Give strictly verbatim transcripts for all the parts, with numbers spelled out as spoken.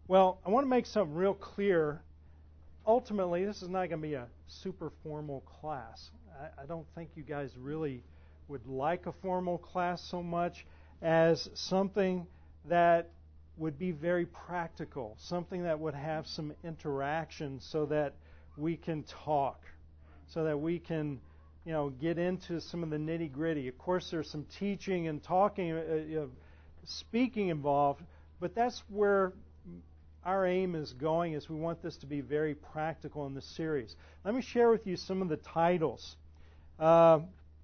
Well, I want to make something real clear. Ultimately, this is not going to be a super formal class. I, I don't think you guys really would like a formal class so much as something that would be very practical, something that would have some interaction so that we can talk, so that we can, you know, get into some of the nitty-gritty. Of course, there's some teaching and talking, uh, you know, speaking involved, but that's where our aim is going, is we want this to be very practical in this series. Let me share with you some of the titles. Uh,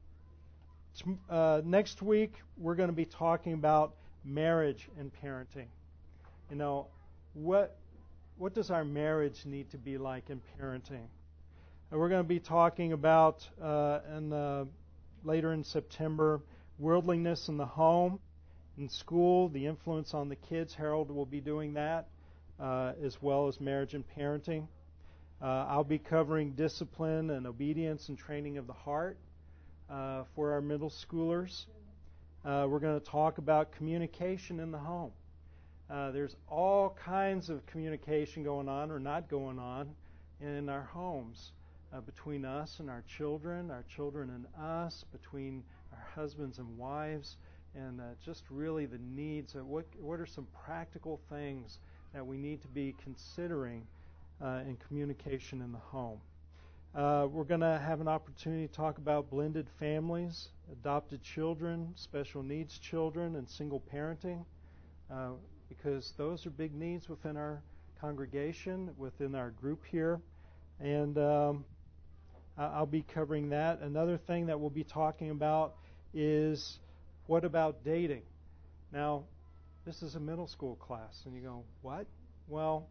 uh, next week, we're going to be talking about marriage and parenting. You know, what what does our marriage need to be like in parenting? And we're going to be talking about, uh, in, uh, later in September, worldliness in the home, in school, the influence on the kids. Harold will be doing that. Uh, as well as marriage and parenting. Uh, I'll be covering discipline and obedience and training of the heart uh, for our middle schoolers. Uh, we're going to talk about communication in the home. Uh, there's all kinds of communication going on or not going on in our homes, uh, between us and our children, our children and us, between our husbands and wives, and uh, just really the needs of what, what are some practical things that we need to be considering uh, in communication in the home. Uh, we're going to have an opportunity to talk about blended families, adopted children, special needs children, and single parenting, uh, because those are big needs within our congregation, within our group here. And um, I'll be covering that. Another thing that we'll be talking about is, what about dating? Now, this is a middle school class. And you go, what? Well,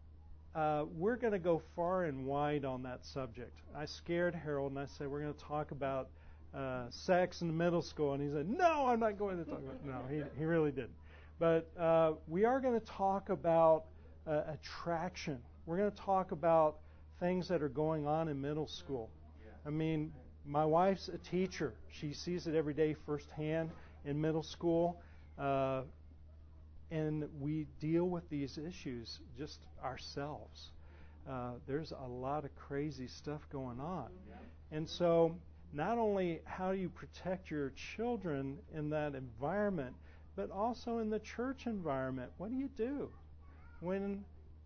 uh, we're going to go far and wide on that subject. I scared Harold and I said, we're going to talk about uh, sex in the middle school. And he said, no, I'm not going to talk about it. No, he, he really didn't. But uh, we are going to talk about uh, attraction. We're going to talk about things that are going on in middle school. I mean, my wife's a teacher. She sees it every day firsthand in middle school. Uh, And we deal with these issues just ourselves. Uh, there's a lot of crazy stuff going on. And so not only how do you protect your children in that environment, but also in the church environment. What do you do when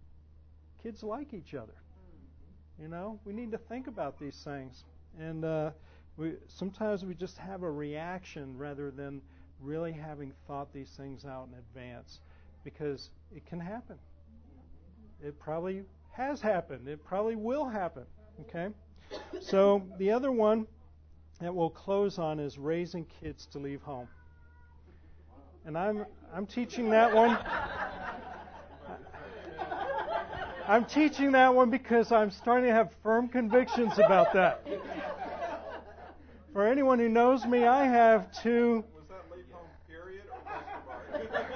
kids like each other? You know, we need to think about these things. And uh, we sometimes we just have a reaction rather than really having thought these things out in advance, because it can happen. It probably has happened. It probably will happen. Okay? So the other one that we'll close on is raising kids to leave home. And I'm I'm teaching that one. I'm teaching that one because I'm starting to have firm convictions about that. For anyone who knows me, I have two. Was that leave home period or question mark?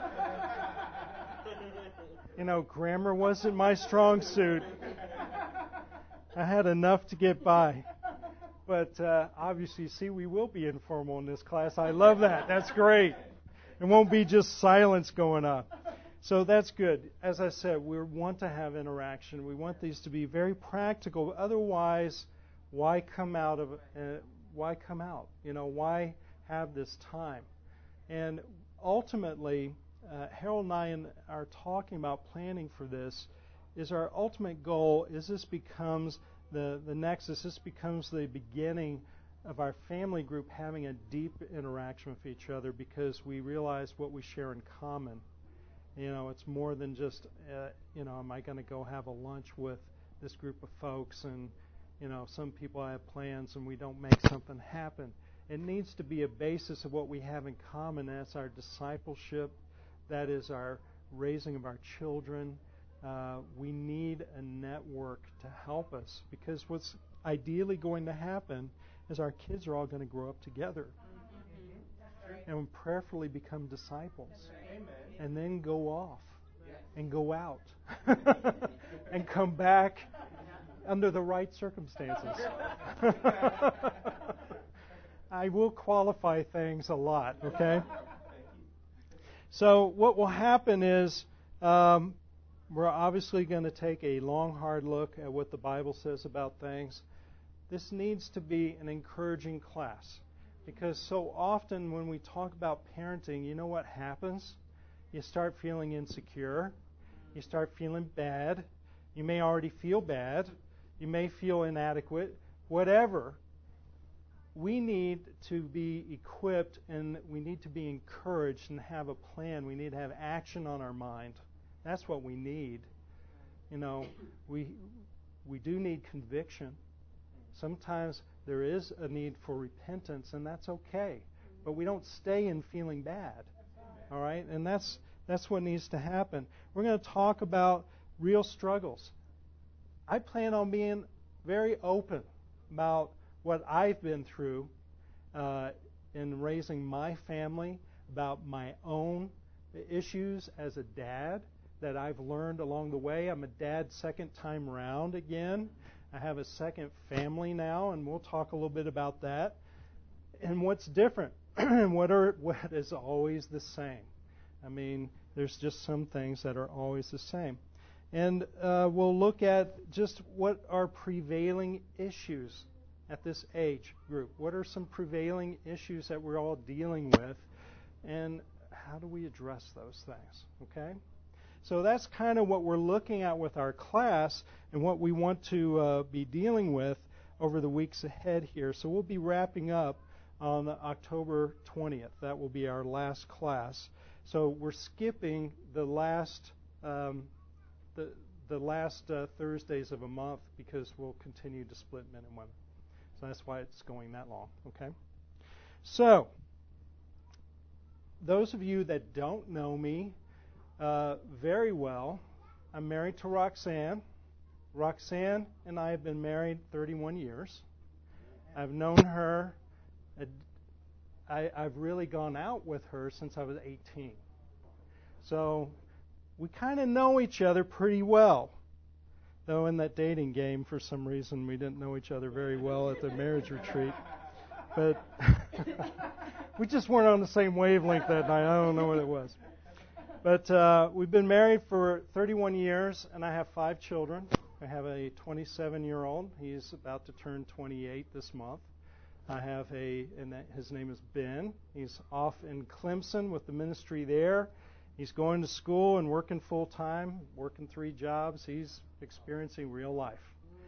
You know, grammar wasn't my strong suit. I had enough to get by. But uh, obviously, see, we will be informal in this class. I love that. That's great. It won't be just silence going on. So that's good. As I said, we want to have interaction. We want these to be very practical. Otherwise, why come out of uh, why come out? You know, why have this time? And ultimately, uh, Harold and I are talking about planning for this. Is our ultimate goal is this becomes the the nexus. This becomes the beginning of our family group having a deep interaction with each other, because we realize what we share in common. You know, it's more than just, uh, you know, am I going to go have a lunch with this group of folks, and, you know, some people have plans and we don't make something happen. It needs to be a basis of what we have in common. That's our discipleship. That is our raising of our children. Uh, we need a network to help us, because what's ideally going to happen is our kids are all going to grow up together and prayerfully become disciples, and then go off and go out and come back under the right circumstances. I will qualify things a lot, okay? So what will happen is um, we're obviously going to take a long, hard look at what the Bible says about things. This needs to be an encouraging class, because so often when we talk about parenting, you know what happens? You start feeling insecure. You start feeling bad. You may already feel bad. You may feel inadequate. Whatever. We need to be equipped, and we need to be encouraged and have a plan. We need to have action on our mind. That's what we need. You know, we we do need conviction. Sometimes there is a need for repentance, and that's okay. But we don't stay in feeling bad. All right? And that's that's what needs to happen. We're going to talk about real struggles. I plan on being very open about what I've been through uh, in raising my family, about my own issues as a dad that I've learned along the way. I'm a dad second time round again. I have a second family now, and we'll talk a little bit about that. And what's different, and what are what is always the same. I mean, there's just some things that are always the same. And uh, we'll look at just what are prevailing issues at this age group. What are some prevailing issues that we're all dealing with, and how do we address those things? Okay? So that's kind of what we're looking at with our class and what we want to uh, be dealing with over the weeks ahead here. So we'll be wrapping up on October twentieth. That will be our last class. So we're skipping the last um, the the last uh, Thursdays of a month because we'll continue to split men and women. So that's why it's going that long. Okay. So those of you that don't know me uh, very well, I'm married to Roxanne. Roxanne and I have been married thirty-one years. I've known her. I, I've really gone out with her since I was eighteen. So we kind of know each other pretty well. Though in that dating game, for some reason, we didn't know each other very well at the marriage retreat. But we just weren't on the same wavelength that night. I don't know what it was. But uh, we've been married for thirty-one years, and I have five children. I have a twenty-seven-year-old. He's about to turn twenty-eight this month. I have a, and his name is Ben. He's off in Clemson with the ministry there. He's going to school and working full-time, working three jobs. He's experiencing real life.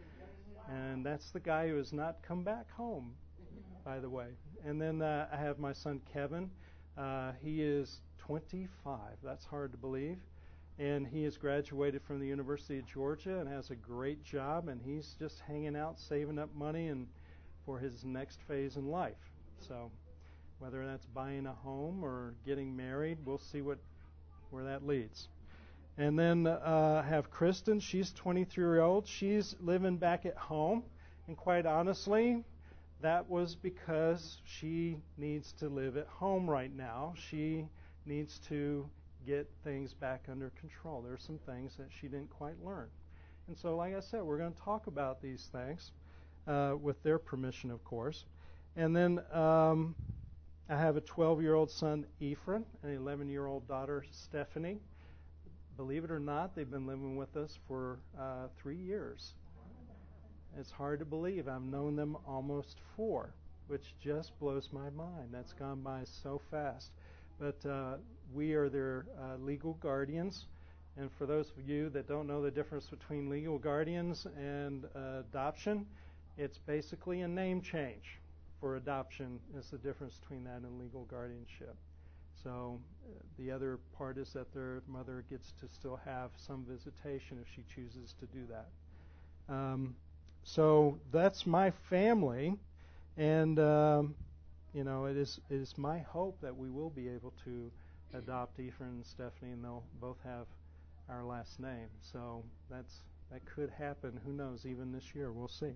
And that's the guy who has not come back home, by the way. And then uh, I have my son Kevin. Uh, he is twenty-five. That's hard to believe. And he has graduated from the University of Georgia and has a great job. And he's just hanging out, saving up money and for his next phase in life. So whether that's buying a home or getting married, we'll see what where that leads. And then uh, have Kristen. She's twenty-three-year-old. She's living back at home. And quite honestly, that was because she needs to live at home right now. She needs to get things back under control. There are some things that she didn't quite learn. And so, like I said, we're going to talk about these things uh, with their permission, of course. And then um, I have a twelve-year-old son, Ephraim, and an eleven-year-old daughter, Stephanie. Believe it or not, they've been living with us for uh, three years. It's hard to believe. I've known them almost four, which just blows my mind. That's gone by so fast. But uh, we are their uh, legal guardians. And for those of you that don't know the difference between legal guardians and uh, adoption, it's basically a name change. For adoption is the difference between that and legal guardianship. So uh, the other part is that their mother gets to still have some visitation if she chooses to do that. Um, so that's my family, and um, you know it is it is my hope that we will be able to adopt Ephraim and Stephanie, and they'll both have our last name. So that's that could happen. Who knows? Even this year, we'll see.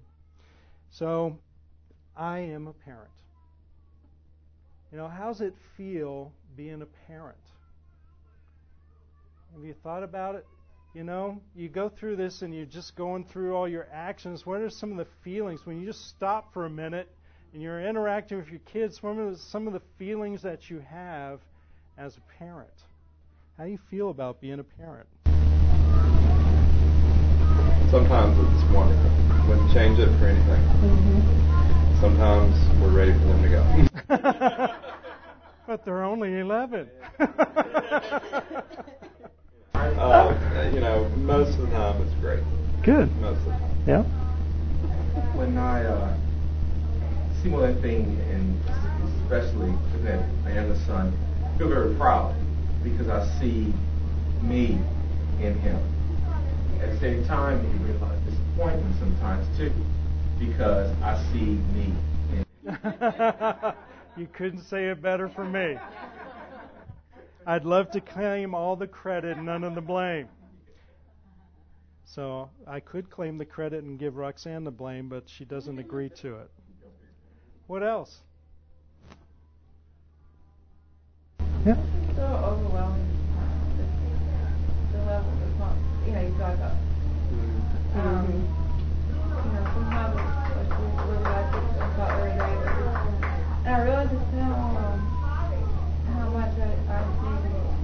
So I am a parent. You know, how's it feel being a parent? Have you thought about it? You know, you go through this and you're just going through all your actions. What are some of the feelings when you just stop for a minute and you're interacting with your kids? What are some of the feelings that you have as a parent? How do you feel about being a parent? Sometimes it's wonderful. Wouldn't change it for anything. Mm-hmm. Sometimes we're ready for them to go. But they're only eleven. uh, you know, most of the time it's great. Good. Most of the time. Yeah. When I uh, see one of the things, and especially looking at my youngest son, I feel very proud because I see me in him. At the same time, it brings a lot of disappointment sometimes too, because I see me in him. You couldn't say it better for me. I'd love to claim all the credit and none of the blame. So I could claim the credit and give Roxanne the blame, but she doesn't agree to it. What else? Yeah. So overwhelming. The level is not, you know, you talk about. Um, you know, sometimes it's like we really like it, I thought the other day, but just, and I realize just how, um, how much I, I need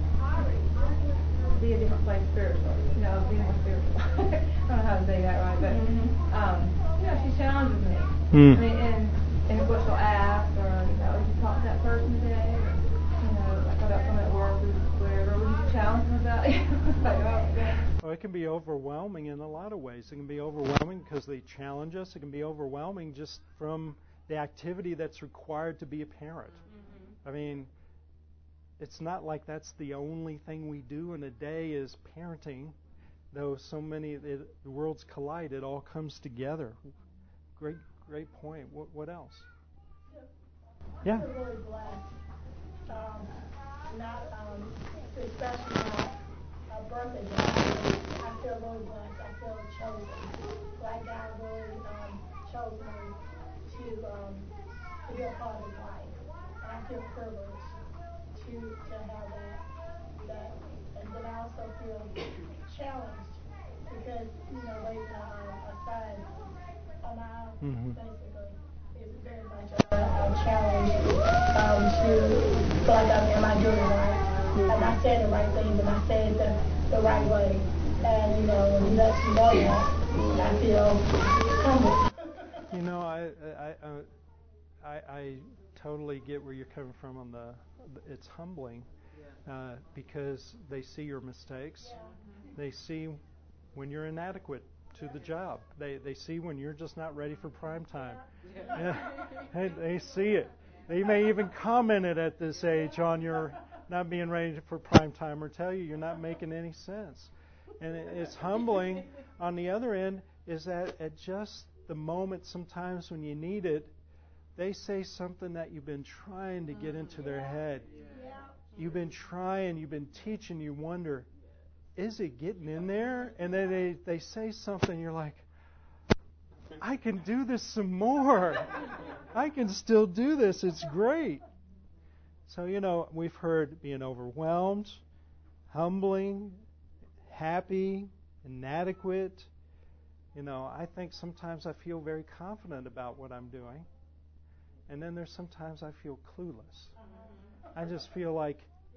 to be a different place spiritually. You know, be more spiritual. I don't know how to say that right, but, um, you know, she challenges me. Mm. I mean, and, and what she'll ask, or, you know, did you talk to that person today? Or, you know, like about someone at work or whatever. Would you challenge them about it? Like, oh, yeah. Well, it can be overwhelming in a lot of ways. It can be overwhelming because they challenge us. It can be overwhelming just from the activity that's required to be a parent. Mm-hmm. I mean, it's not like that's the only thing we do in a day is parenting, though so many, it, the worlds collide, it all comes together. Great, great point. What, what else? Yeah. I feel really blessed. Um, not, um, especially my uh, birthday, but I feel really blessed. I feel chosen. Like God really um, chose me to, um, to be a part of his life. And I feel privileged to, to have that, that. And then I also feel challenged because, you know, raising a, a son on my own, mm-hmm. basically, is very much a, a challenge um, to feel like, I'm, am I doing it right? Am I saying the right things? Am I saying it the, the right way? And, you know, when he lets you know that, I feel humble. You know, I, I, I, I, I totally get where you're coming from on the, it's humbling uh, because they see your mistakes. Yeah. They see when you're inadequate to the job. They they see when you're just not ready for prime time. Yeah. Yeah. They, they see it. They may even comment it at this age on your not being ready for prime time or tell you you're not making any sense. And it, it's humbling. On the other end is that at just the moment sometimes when you need it, they say something that you've been trying to get into their head. You've been trying, you've been teaching, you wonder, is it getting in there? And then they, they say something, you're like, I can do this some more. I can still do this. It's great. So, you know, we've heard being overwhelmed, humbling, happy, inadequate. You know, I think sometimes I feel very confident about what I'm doing. And then there's sometimes I feel clueless. I just feel like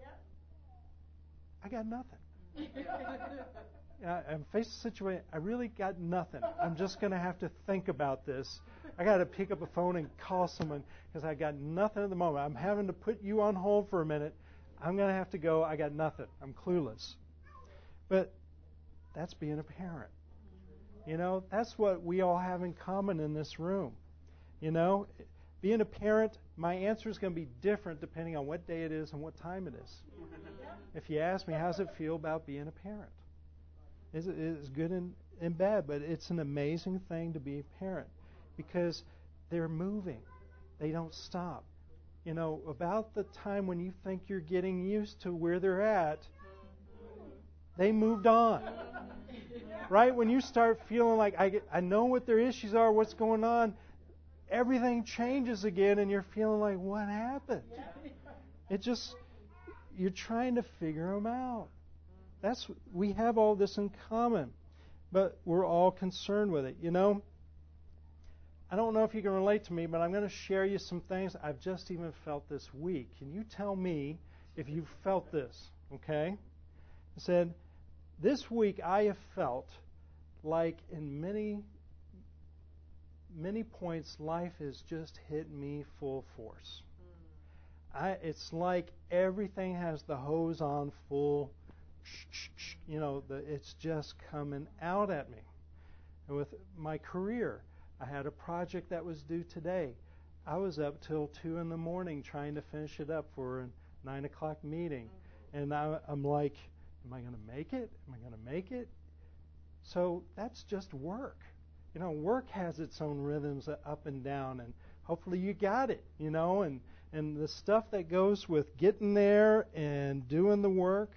I got nothing. I'm faced a situation, I really got nothing. I'm just going to have to think about this. I got to pick up a phone and call someone because I got nothing at the moment. I'm having to put you on hold for a minute. I'm going to have to go. I got nothing. I'm clueless. But that's being a parent. You know, that's what we all have in common in this room. You know, being a parent, my answer is going to be different depending on what day it is and what time it is. If you ask me, how does it feel about being a parent? It's, it's good and, and bad, but it's an amazing thing to be a parent because they're moving. They don't stop. You know, about the time when you think you're getting used to where they're at, they moved on. Right? When you start feeling like, I, get, I know what their issues are, what's going on, everything changes again and you're feeling like, what happened? It just, you're trying to figure them out. That's we have all this in common, but we're all concerned with it. You know, I don't know if you can relate to me, but I'm going to share you some things I've just even felt this week. Can you tell me if you've felt this? Okay? I said, this week I have felt like in many, many points life has just hit me full force. I, it's like everything has the hose on full, you know, the, it's just coming out at me. And with my career, I had a project that was due today. I was up till two in the morning trying to finish it up for a nine o'clock meeting. And I, I'm like, am I going to make it? Am I going to make it? So that's just work. You know, work has its own rhythms up and down, and hopefully you got it, you know, and, and the stuff that goes with getting there and doing the work.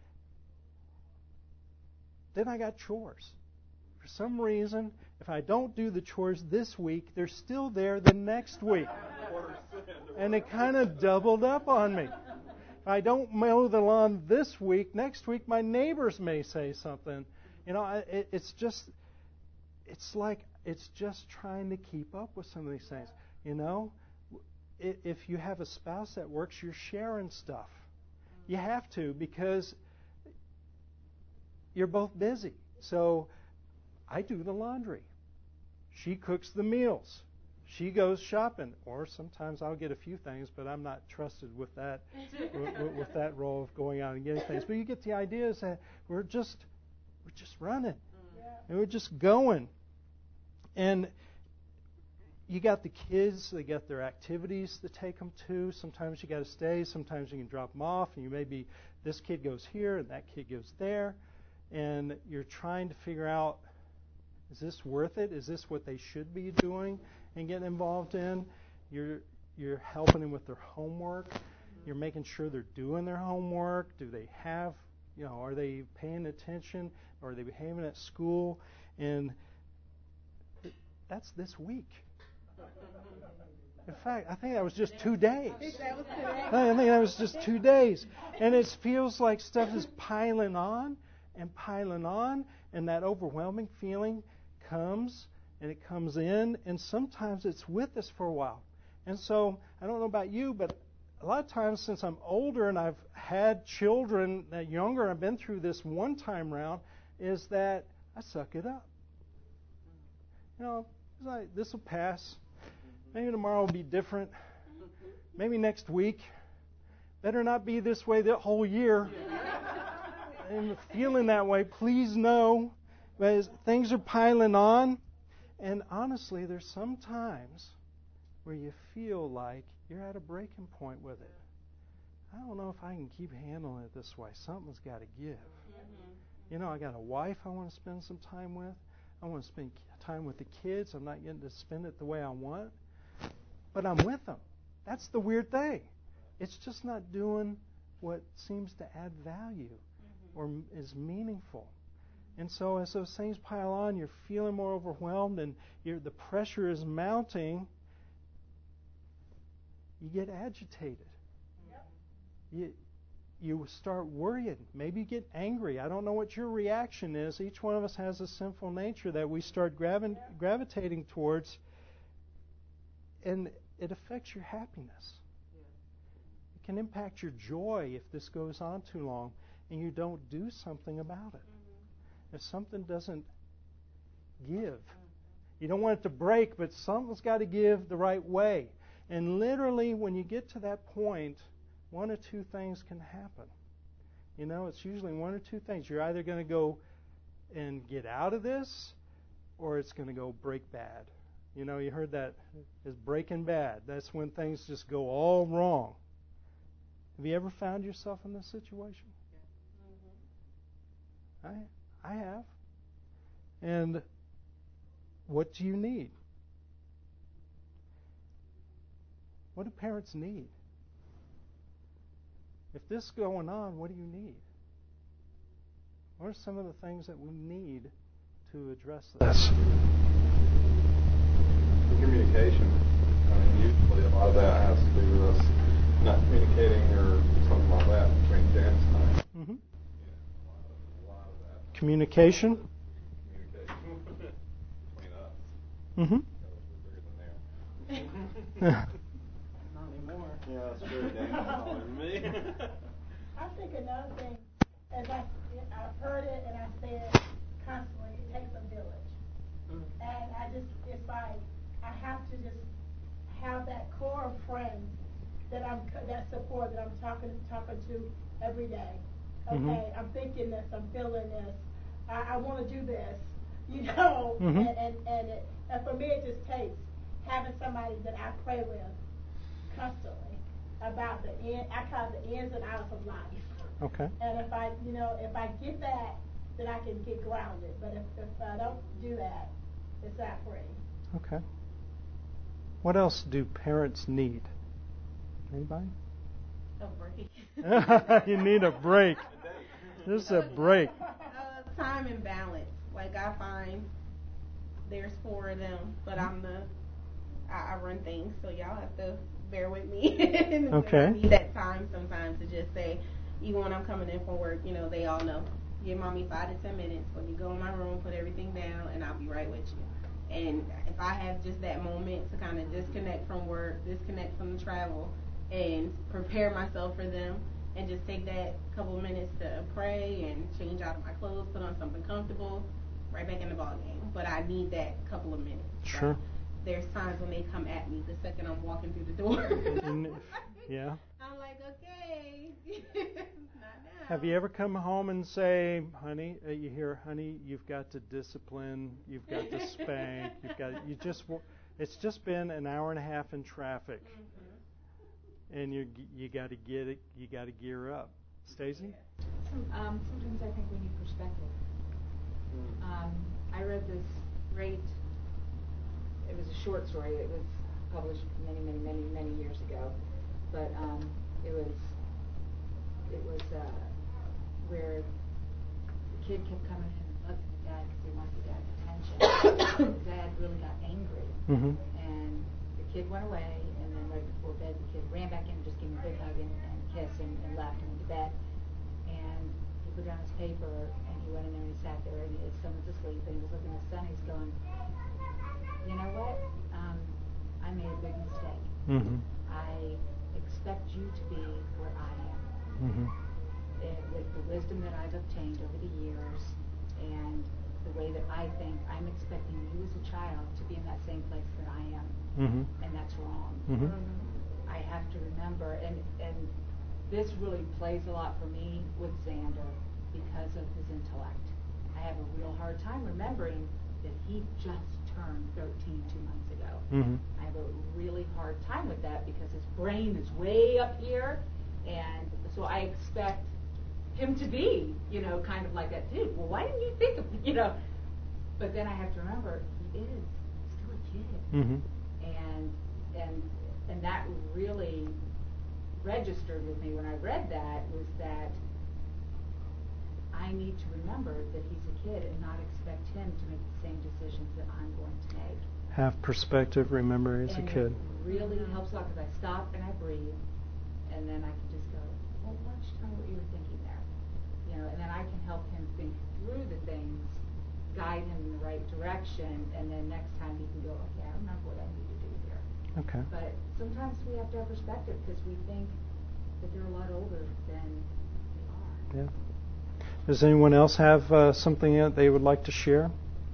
Then I got chores. For some reason, if I don't do the chores this week, they're still there the next week. And it kind of doubled up on me. If I don't mow the lawn this week, next week my neighbors may say something. You know, it, it's just, it's like, it's just trying to keep up with some of these things. You know, if you have a spouse that works, you're sharing stuff. You have to, because you're both busy. So I do the laundry. She cooks the meals. She goes shopping, or sometimes I'll get a few things, but I'm not trusted with that with, with that role of going out and getting things. But you get the idea is that we're just we're just running, Yeah. and we're just going. And you got the kids; they got their activities to take them to. Sometimes you got to stay. Sometimes you can drop them off, and you maybe this kid goes here and that kid goes there, and you're trying to figure out, is this worth it? Is this what they should be doing and getting involved in? You're you're helping them with their homework. You're making sure they're doing their homework. Do they have, you know, are they paying attention? Are they behaving at school? And that's this week. In fact, I think that was just two days. I think that was just two days. And it feels like stuff is piling on and piling on, and that overwhelming feeling comes, and it comes in, and sometimes it's with us for a while. And so, I don't know about you, but a lot of times since I'm older and I've had children that younger, I've been through this one time round, is that I suck it up. You know, it's like, this will pass. Maybe tomorrow will be different. Maybe next week. Better not be this way the whole year. And feeling that way, please know. As things are piling on, and honestly, there's some times where you feel like you're at a breaking point with it. I don't know if I can keep handling it this way. Something's got to give. Mm-hmm. You know, I got a wife I want to spend some time with. I want to spend time with the kids. I'm not getting to spend it the way I want, but I'm with them. That's the weird thing. It's just not doing what seems to add value mm-hmm. or is meaningful. And so as those things pile on, you're feeling more overwhelmed, and you're, the pressure is mounting. You get agitated. Yep. You you start worrying. Maybe you get angry. I don't know what your reaction is. Each one of us has a sinful nature that we start gravi- yep. gravitating towards, and it affects your happiness. Yeah. It can impact your joy if this goes on too long and you don't do something about it. If something doesn't give, you don't want it to break, but something's got to give the right way. And literally, when you get to that point, one or two things can happen. You know, it's usually one or two things. You're either going to go and get out of this, or it's going to go break bad. You know, you heard that is breaking bad. That's when things just go all wrong. Have you ever found yourself in this situation? Yeah. Mm-hmm. I I have. And what do you need? What do parents need? If this is going on, what do you need? What are some of the things that we need to address this? Communication. I mean, usually a lot of that has to do with us not communicating or something like that between Janice and I. Mm-hmm. Communication Communication. between us. Mm-hmm. Not anymore. Yeah, that's true. Dan's taller than me. I think another thing as I, I've heard it and I say it constantly, it takes a village. Mm. And I just, it's like, I have to just have that core of friends that I'm, that support, that I'm talking, talking to every day. Okay, mm-hmm. I'm thinking this, I'm feeling this, I, I want to do this, you know, mm-hmm. and, and, and, it, and for me it just takes having somebody that I pray with constantly about the in, I call it the ins and outs of life. Okay. And if I, you know, if I get that, then I can get grounded. But if, if I don't do that, it's not free. Okay. What else do parents need? Anybody? A break. You need a break. This is a break. Uh, time and balance. Like I find there's four of them, but I'm the I, I run things, so y'all have to bear with me. And okay. I need that time sometimes to just say, even when I'm coming in from work, you know, they all know. Give mommy five to ten minutes. Let me go in my room, put everything down, and I'll be right with you. And if I have just that moment to kind of disconnect from work, disconnect from the travel, and prepare myself for them, and just take that couple of minutes to pray and change out of my clothes, put on something comfortable, right back in the ball game. But I need that couple of minutes. Sure. So there's times when they come at me the second I'm walking through the door. Yeah. I'm like, okay, not now. Have you ever come home and say, honey, uh, you hear, honey, you've got to discipline, you've got to spank, you've got, you just, it's just been an hour and a half in traffic, mm-hmm. and you you got to get it, you got to gear up. Stacey? Some, um, sometimes I think we need perspective. Um, I read this great. It was a short story. It was published many, many, many, many years ago, but um, it was it was uh, where the kid kept coming in and bugging the dad because he wanted the dad's attention. The dad really got angry, mm-hmm. and the kid went away. And then right before bed, the kid ran back in and just gave him a big hug and, and kiss and, and left him into bed. And he put down his paper and he went in there and he sat there and his son was asleep and he was looking at his son. He's going, you know what? Um, I made a big mistake. Mm-hmm. I expect you to be where I am. Mm-hmm. And with the wisdom that I've obtained over the years and the way that I think, I'm expecting you as a child to be in that same place that I am. Mm-hmm. And that's wrong. Mm-hmm. I have to remember, and, and this really plays a lot for me with Xander because of his intellect. I have a real hard time remembering that he just turned thirteen two months ago. Mm-hmm. I have a really hard time with that because his brain is way up here, and so I expect him to be, you know, kind of like that. Dude, well, why didn't you think of, you know? But then I have to remember he is still a kid, mm-hmm. and and and that really registered with me when I read that was that I need to remember that he's a kid and not expect him to make the same decisions that I'm going to make. Have perspective, remember he's and a kid. It really mm-hmm. helps a lot because I stop and I breathe, and then I can just go, well, why don't you tell me what you were thinking there? You know, and then I can help him think through the things, guide him in the right direction, and then next time he can go, okay, I remember what I need to do here. Okay. But sometimes we have to have perspective because we think that they're a lot older than they are. Yeah. Does anyone else have uh, something that they would like to share?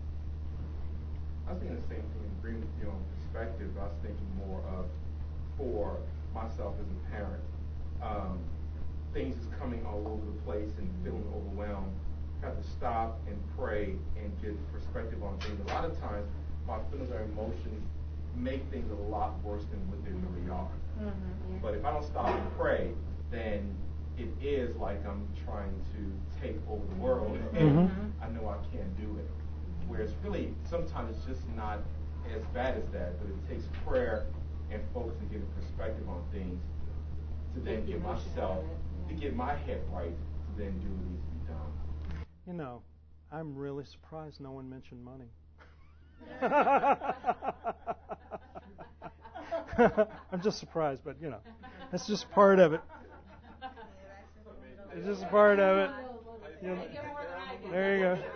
I was thinking the same thing, agreeing with you on perspective. I was thinking more of, for myself as a parent, um, things is coming all over the place and feeling overwhelmed. I have to stop and pray and get perspective on things. A lot of times, my feelings or emotions make things a lot worse than what they really are. Mm-hmm. But if I don't stop and pray, then it is like I'm trying to take over the world, and mm-hmm. I know I can't do it. Whereas really, sometimes it's just not as bad as that, but it takes prayer and focus and getting perspective on things to then get myself, to get my head right, to then do what needs to be done. You know, I'm really surprised no one mentioned money. I'm just surprised, but you know, that's just part of it. It's just a part of it. You know, there you go.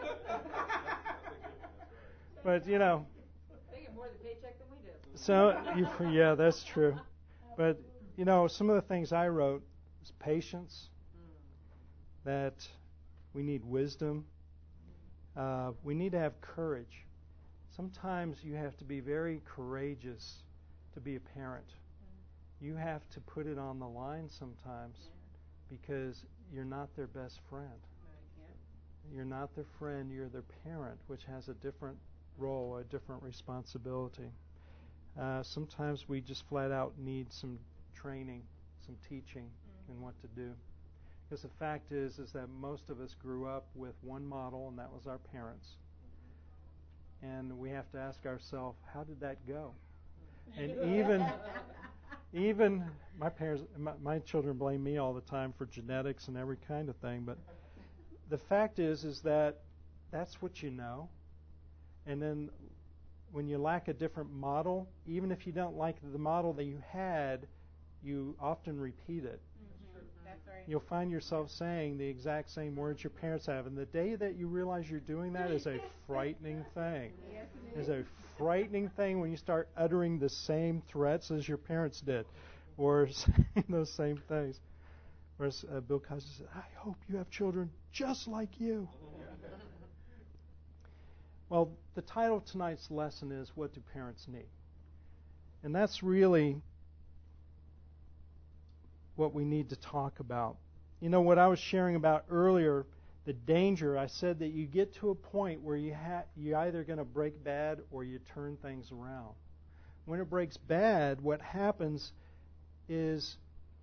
But you know, they get more of the paycheck than we do. So you, yeah, that's true. But you know, some of the things I wrote was patience, that we need wisdom. Uh, we need to have courage. Sometimes you have to be very courageous to be a parent. You have to put it on the line sometimes because you're not their best friend. You're not their friend, you're their parent, which has a different role, a different responsibility. Uh, sometimes we just flat out need some training, some teaching mm-hmm. in what to do. Because the fact is, is that most of us grew up with one model, and that was our parents. And we have to ask ourselves, how did that go? And even, even my parents, my, my children blame me all the time for genetics and every kind of thing, but the fact is, is that that's what you know. And then when you lack a different model, even if you don't like the model that you had, you often repeat it. Mm-hmm. That's right. You'll find yourself saying the exact same words your parents have. And the day that you realize you're doing that is a frightening thing. Yes, it It's is. a frightening thing when you start uttering the same threats as your parents did, or saying those same things. Whereas uh, Bill Cosby said, I hope you have children just like you. Well, the title of tonight's lesson is, What Do Parents Need? And that's really what we need to talk about. You know, what I was sharing about earlier, the danger, I said that you get to a point where you ha- you're either going to break bad or you turn things around. When it breaks bad, what happens is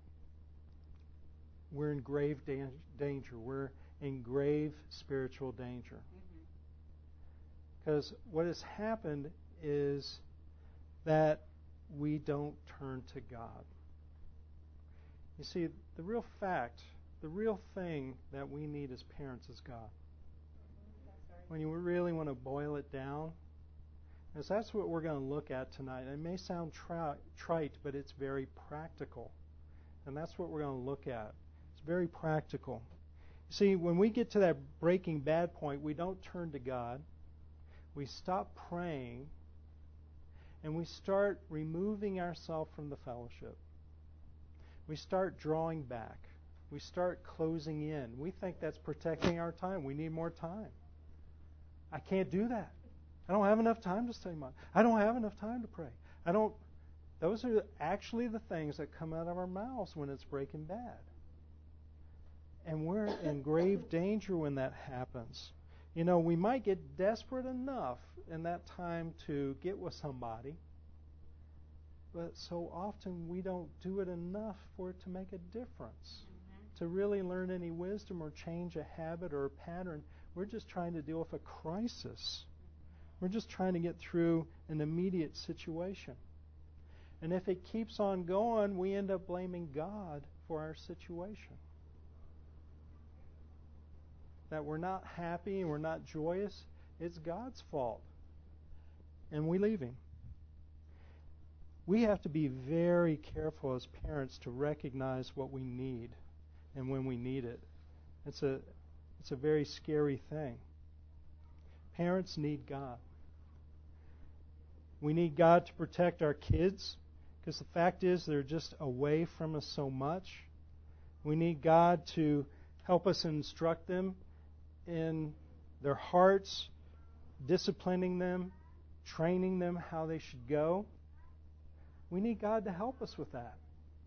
we're in grave dan- danger. We're in grave spiritual danger. Because what has happened is that we don't turn to God. You see, the real fact, the real thing that we need as parents is God. When you really want to boil it down, because that's what we're going to look at tonight. It may sound tri- trite, but it's very practical. And that's what we're going to look at. It's very practical. You see, when we get to that breaking bad point, we don't turn to God. We stop praying, and we start removing ourselves from the fellowship. We start drawing back. We start closing in. We think that's protecting our time. We need more time. I can't do that. I don't have enough time to study my. I don't have enough time to pray. I don't. Those are actually the things that come out of our mouths when it's breaking bad. And we're in grave danger when that happens. You know, we might get desperate enough in that time to get with somebody, but so often we don't do it enough for it to make a difference. Mm-hmm. To really learn any wisdom or change a habit or a pattern, we're just trying to deal with a crisis. We're just trying to get through an immediate situation. And if it keeps on going, we end up blaming God for our situation. That we're not happy and we're not joyous, it's God's fault. And we leave Him. We have to be very careful as parents to recognize what we need and when we need it. It's a, it's a very scary thing. Parents need God. We need God to protect our kids, because the fact is they're just away from us so much. We need God to help us instruct them in their hearts, disciplining them, training them how they should go. We need God to help us with that.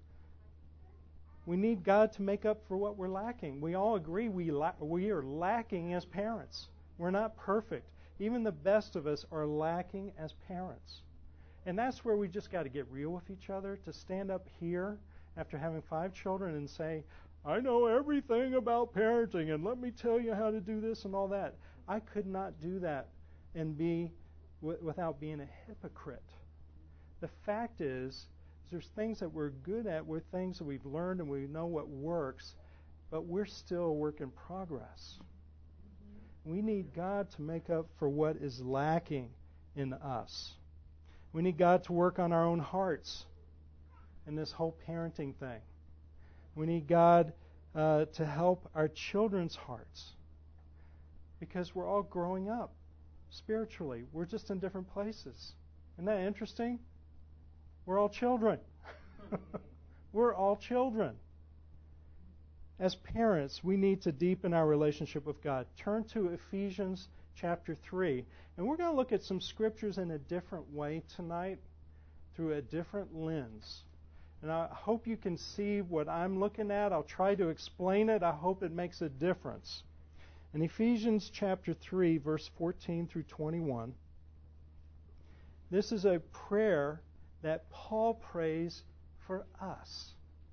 We need God to make up for what we're lacking. We all agree we la- we are lacking as parents. We're not perfect. Even the best of us are lacking as parents. And that's where we just got to get real with each other, to stand up here after having five children and say, I know everything about parenting, and let me tell you how to do this and all that. I could not do that and be w- without being a hypocrite. The fact is, is, there's things that we're good at, we're things that we've learned and we know what works, but we're still a work in progress. We need God to make up for what is lacking in us. We need God to work on our own hearts in this whole parenting thing. We need God uh, to help our children's hearts, because we're all growing up spiritually. We're just in different places. Isn't that interesting? We're all children. We're all children. as parents, we need to deepen our relationship with God. Turn to Ephesians chapter three. And we're going to look at some scriptures in a different way tonight, through a different lens. And I hope you can see what I'm looking at. I'll try to explain it. I hope it makes a difference. In Ephesians chapter three, verse fourteen through twenty-one, this is a prayer that Paul prays for us.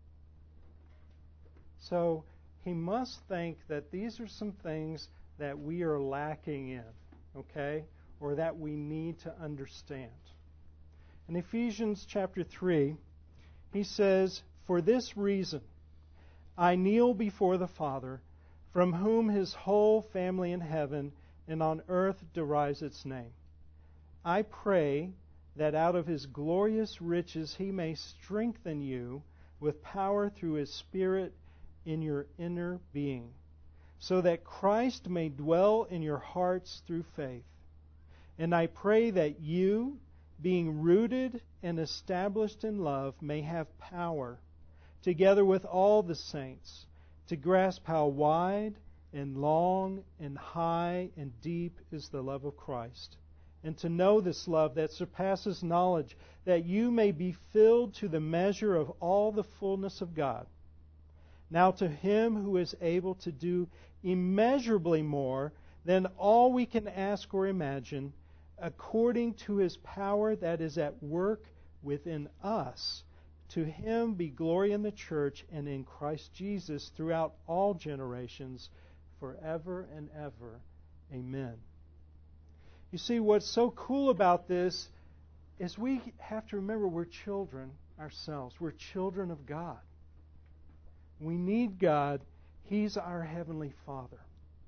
So he must think that these are some things that we are lacking in, okay, or that we need to understand. In Ephesians chapter three, he says, "For this reason I kneel before the Father, from whom his whole family in heaven and on earth derives its name. I pray that out of his glorious riches he may strengthen you with power through his Spirit in your inner being, so that Christ may dwell in your hearts through faith. And I pray that you, being rooted and established in love, may have power, together with all the saints, to grasp how wide and long and high and deep is the love of Christ, and to know this love that surpasses knowledge, that you may be filled to the measure of all the fullness of God. Now to Him who is able to do immeasurably more than all we can ask or imagine, according to His power that is at work within us, to Him be glory in the church and in Christ Jesus throughout all generations, forever and ever. Amen." You see, what's so cool about this is we have to remember we're children ourselves. We're children of God. We need God. He's our Heavenly Father.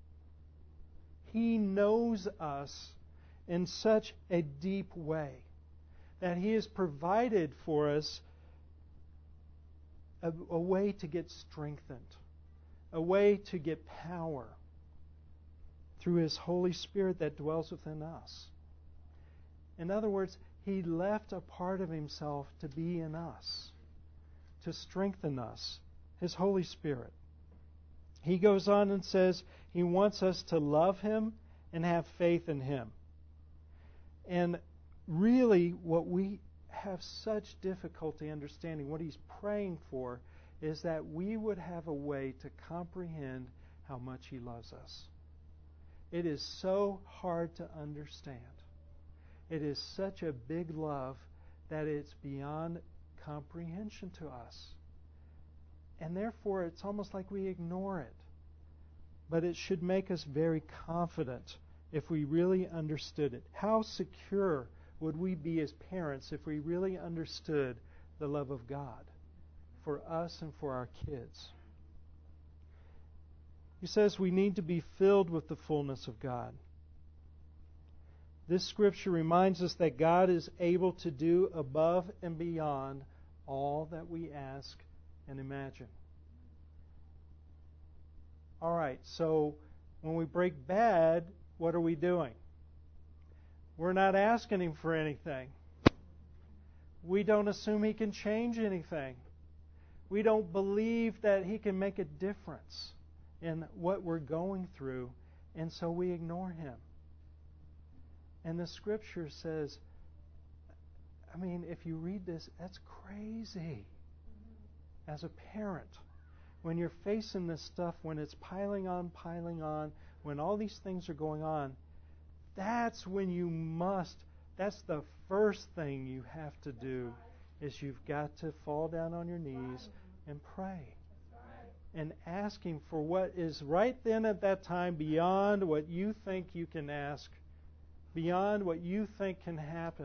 He knows us in such a deep way that He has provided for us a, a way to get strengthened, a way to get power through His Holy Spirit that dwells within us. In other words, He left a part of Himself to be in us, to strengthen us, His Holy Spirit. He goes on and says He wants us to love Him and have faith in Him. And really, what we have such difficulty understanding, what He's praying for, is that we would have a way to comprehend how much He loves us. It is so hard to understand. It is such a big love that it's beyond comprehension to us. And therefore, it's almost like we ignore it. But it should make us very confident if we really understood it. How secure would we be as parents if we really understood the love of God for us and for our kids? He says we need to be filled with the fullness of God. This scripture reminds us that God is able to do above and beyond all that we ask and imagine. All right, so when we break bad, what are we doing? We're not asking Him for anything. We don't assume He can change anything. We don't believe that He can make a difference in what we're going through, and so we ignore Him. And the Scripture says, I mean, if you read this, that's crazy. As a parent, when you're facing this stuff, when it's piling on, piling on, when all these things are going on, that's when you must, that's the first thing you have to do, is you've got to fall down on your knees and pray. And ask Him for what is right then at that time beyond what you think you can ask, beyond what you think can happen.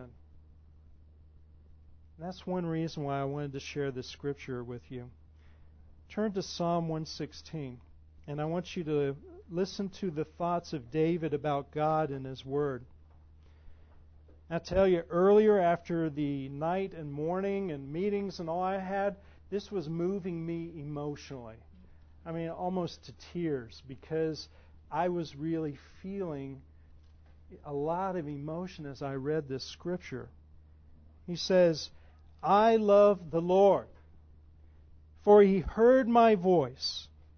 And that's one reason why I wanted to share this scripture with you. Turn to Psalm one sixteen, and I want you to listen to the thoughts of David about God and His Word. I tell you, earlier after the night and morning and meetings and all I had, this was moving me emotionally. I mean, almost to tears, because I was really feeling a lot of emotion as I read this scripture. He says, "I love the Lord, for He heard my voice.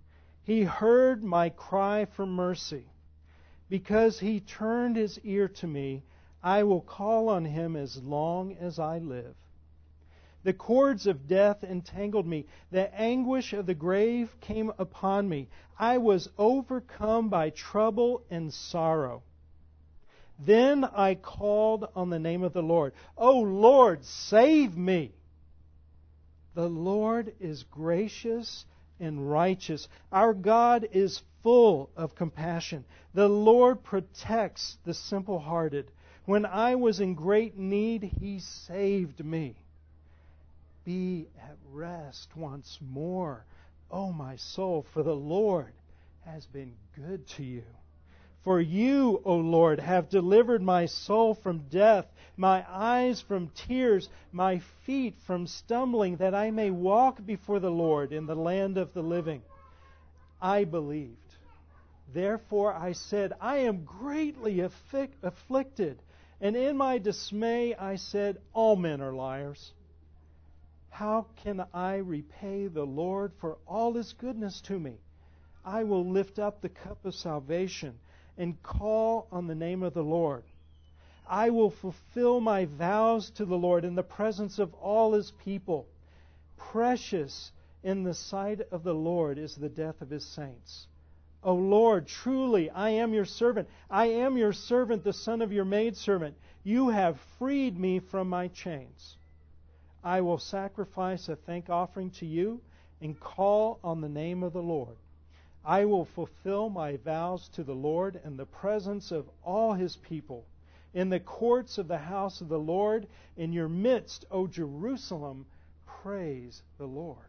He heard my cry for mercy. Because He turned His ear to me, I will call on Him as long as I live. The cords of death entangled me. The anguish of the grave came upon me. I was overcome by trouble and sorrow. Then I called on the name of the Lord. O Lord, save me! The Lord is gracious and righteous. Our God is full of compassion. The Lord protects the simple-hearted. When I was in great need, He saved me. Be at rest once more, O my soul, for the Lord has been good to you. For you, O Lord, have delivered my soul from death, my eyes from tears, my feet from stumbling, that I may walk before the Lord in the land of the living. I believed. Therefore I said, I am greatly affic- afflicted. And in my dismay I said, all men are liars. How can I repay the Lord for all His goodness to me? I will lift up the cup of salvation and call on the name of the Lord. I will fulfill my vows to the Lord in the presence of all His people. Precious in the sight of the Lord is the death of His saints. O Lord, truly I am your servant. I am your servant, the son of your maidservant. You have freed me from my chains. I will sacrifice a thank offering to you and call on the name of the Lord. I will fulfill my vows to the Lord in the presence of all His people, in the courts of the house of the Lord, in your midst, O Jerusalem, praise the Lord.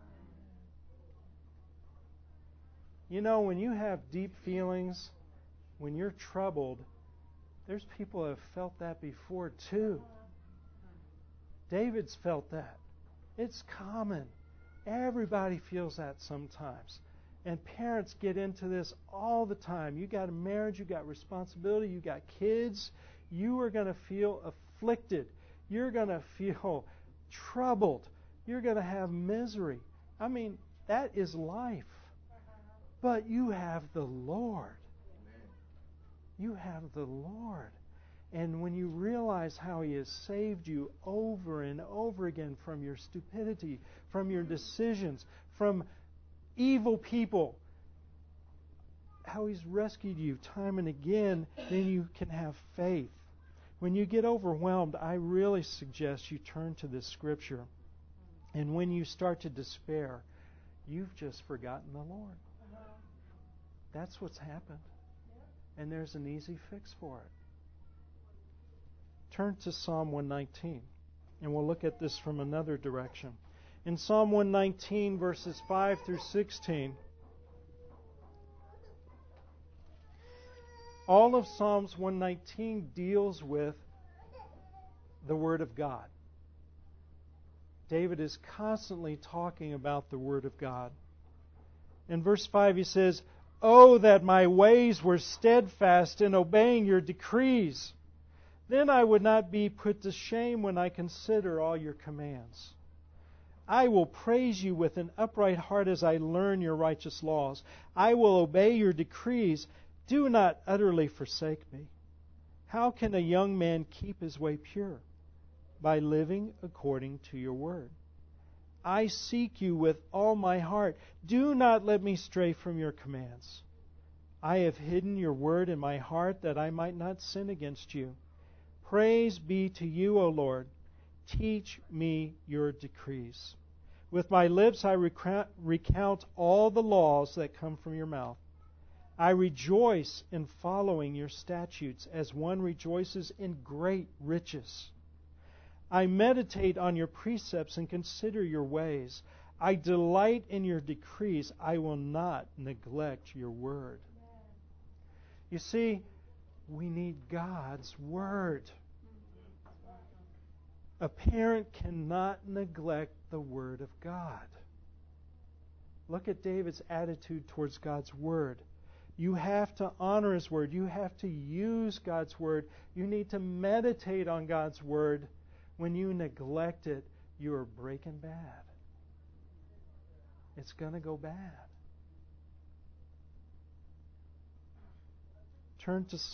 You know, when you have deep feelings, when you're troubled, there's people who have felt that before too. David's felt that. It's common. Everybody feels that sometimes. And parents get into this all the time. You got a marriage, you got responsibility, you got kids. You are going to feel afflicted. You're going to feel troubled. You're going to have misery. I mean, that is life. But you have the Lord. You have the Lord. And when you realize how He has saved you over and over again from your stupidity, from your decisions, from evil people, how He's rescued you time and again, then you can have faith. When you get overwhelmed, I really suggest you turn to this Scripture. And when you start to despair, you've just forgotten the Lord. That's what's happened. And there's an easy fix for it. Turn to Psalm one nineteen, and we'll look at this from another direction. In Psalm one nineteen, verses five through sixteen, all of Psalms one nineteen deals with the Word of God. David is constantly talking about the Word of God. In verse five he says, "Oh, that my ways were steadfast in obeying your decrees! Then I would not be put to shame when I consider all your commands. I will praise you with an upright heart as I learn your righteous laws. I will obey your decrees. Do not utterly forsake me. How can a young man keep his way pure? By living according to your word. I seek you with all my heart. Do not let me stray from your commands. I have hidden your word in my heart that I might not sin against you. Praise be to you, O Lord. Teach me your decrees. With my lips I recount all the laws that come from your mouth. I rejoice in following your statutes as one rejoices in great riches. I meditate on your precepts and consider your ways. I delight in your decrees. I will not neglect your word." You see, we need God's word. A parent cannot neglect the word of God. Look at David's attitude towards God's word. You have to honor His word. You have to use God's word. You need to meditate on God's word. When you neglect it, you are breaking bad. It's going to go bad. turn to